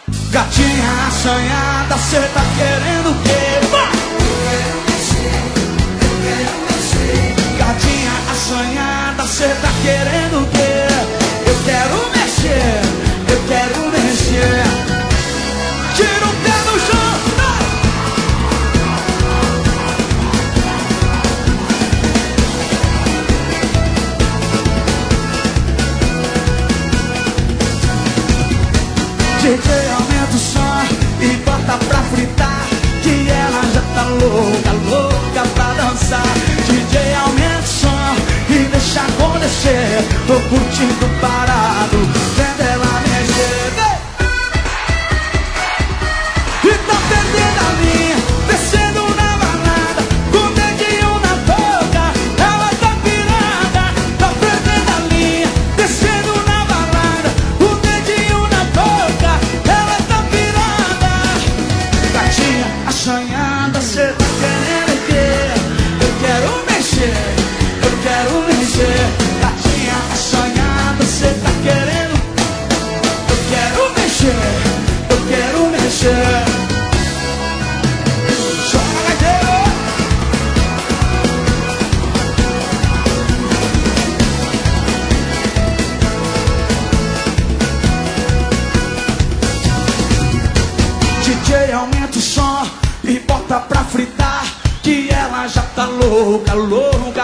Gatinha assanhada, cê tá querendo o quê? Vai! Gatinha assanhada, cê tá querendo o quê? Eu quero mexer, eu quero mexer. Tira o pé no chão, vai! DJ, aumenta o som e bota pra fritar, que ela já tá louca, louca pra dançar. DJ, aumenta o som e deixa acontecer. Tô curtindo parado, vendo ela mexer. E tá perdendo a linha, descendo na balada, com o dedinho na boca, ela tá pirada. Tá perdendo a linha, descendo na balada, o dedinho na boca, ela tá pirada. Gatinha assanhada, cê tá querendo o quê? Eu quero mexer, eu quero mexer. Gatinha assanhada, cê tá querendo? Eu quero mexer, eu quero mexer. Joga, gaiteiro! DJ, aumenta o som e bota pra fritar, que ela já tá louca, louca